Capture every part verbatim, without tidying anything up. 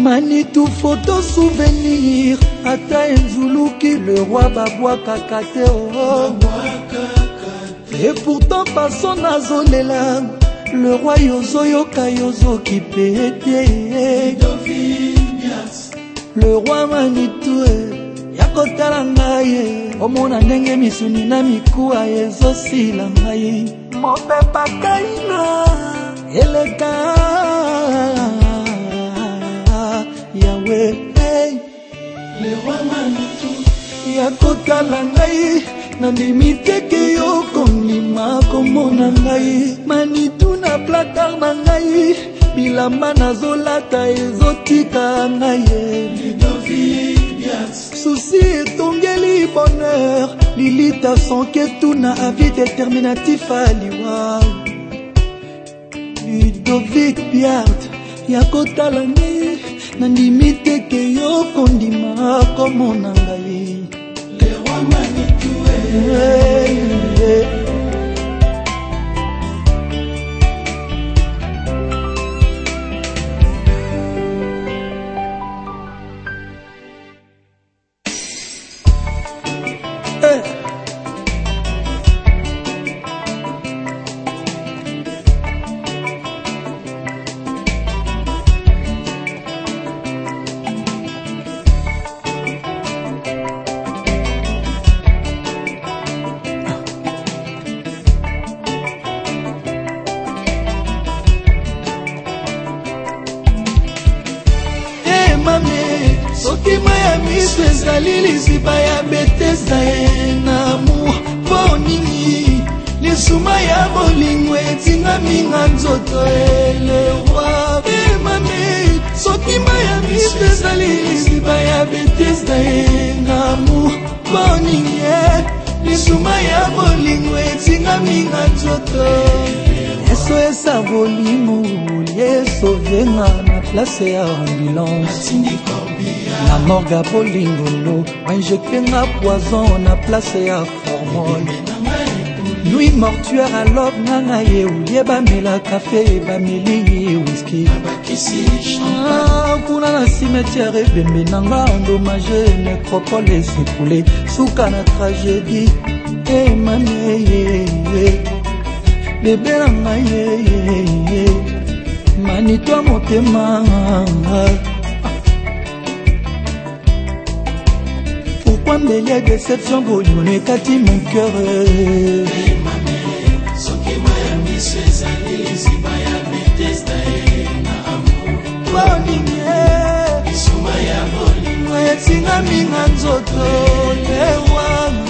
Manitou photo souvenir ata enzuluki le roi babwa kakate oh. Et pourtant passons nazolela le roi yozo yoka yozo qui pete le roi Manitou yakotala ngai omona ndenge misuni na mikuwa ezosila ngai mopepa kaina eleka Yahweh le roi Manitou yakotala ngai nandimite ke yo kondima komona ngai Manitou na placard na ngai bilamba nazolata ezotika ngai souci etongeli bonheur lilita sonke tuna avis déterminatif aliwa Ludovic Biart yakotala ngai nandimite ke yo kondima komona ngai le roi Manitou hey, hey. Soki maya miso ezali liziba ya betesa na amour po nini lisuma ya bolingo etingami nga nzoto le roi emame soki maya miso ezali liziba ya betesa na amour po nini lisuma ya bolingo etingami nga nzoto eso esa bolingo yeso venga na place ya ambulance na morga bolingolo injecté nga poison na place ya formol nuit mortuaire à l'aube nanga ye oulie bamela café bameli whisky ah kuna na cimetière ebembe nanga endommagé nécropole esecoulé suka na tragédie e mame bébé nanga ye Manitou motema pourquoi me y a déception boyone kati mon cœur soki Miami sezali ziba ya Bethesda na amour boninge isuma ya bolingo etinga minga nzoto lewa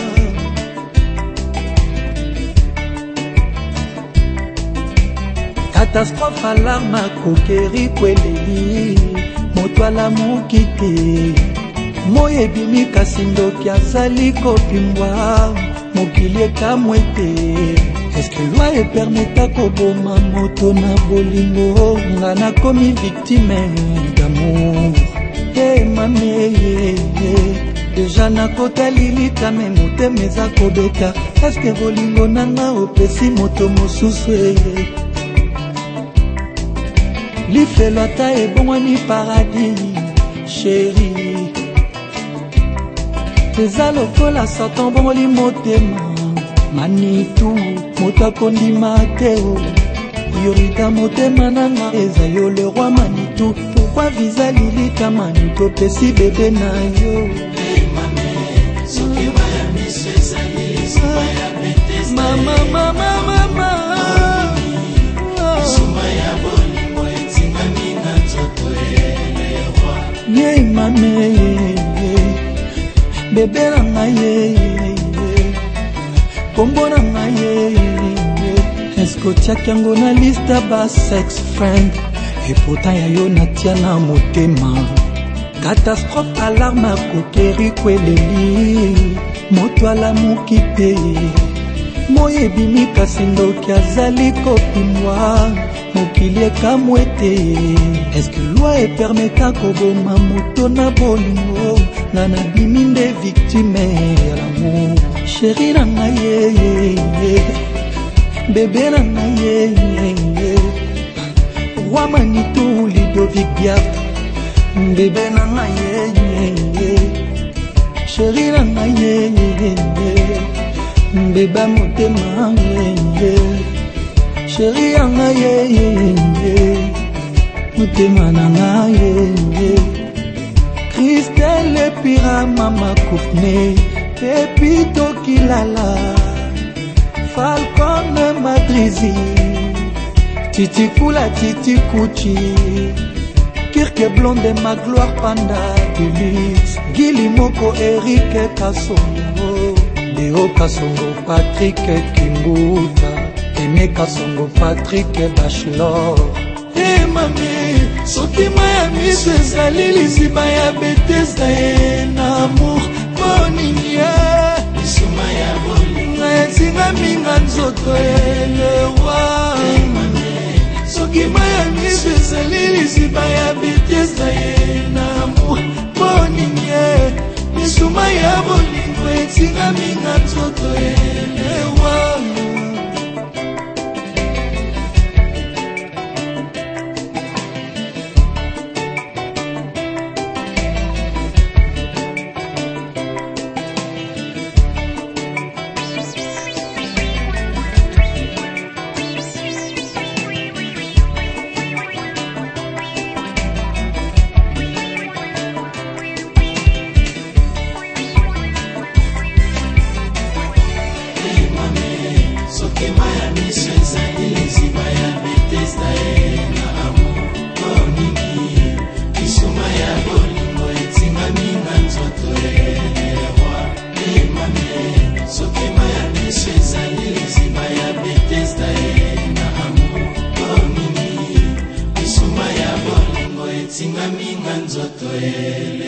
catastrophe alarme kokeri kweleli moto alamuki te moye ebimi kasi ndoki azali kopimbwa mokili ekamwe te eske loi epermeta koboma moto na bolingo nga nakomi victime d'amour e mame deja nakotali litame motema eza kobeta eske bolingo nanga opesi moto mosusu lifelo ata ebongwani paradis chéri eza lokola satan bongoli motema Manitou moto akondima te priorita motema nanga eza yo le roi Manitou pourquoi visa lilita Manitou pesi bebe na yo mama mama mama ye mame bébé nanga ye kombo nanga ye esko tiaki yango na liste ba sex friend et pourtant ya yo natia na motema catastrophe alarme akokeri kweleli moto alamuki te moye ebimi kasi ndoki azali kopimwa mokili ekamwe te eske loi epermeta koboma moto na bolingo nga nabimi nde victime ya l'amour chéri nanga ye bébé nanga ye roi Manitou Ludovic Biart bébé nanga ye chéri nanga ye bébé motema ye chéri nanga ye motema nanga ye Christelle Pira mama Koufne Pepito Kilala Falcon Madrizi Titi Kula Titi Kuchi Kirke Blonde ma gloire Panda Deluxe Gili Moko Eric Kasongo Deo Kasongo Patrick Kimbuta Aimé Kasongo Patrick Bachelor Hey mami soki Miami ezali liziba ya Bethesda ye na amour bonini ye lisuma ya bolingo etinga minga nzoto le roi soki Miami ezali liziba ya Bethesda ye na amour bonini ye lisuma ya bolingo etinga minga nzoto le roi Singa minga nzoto ele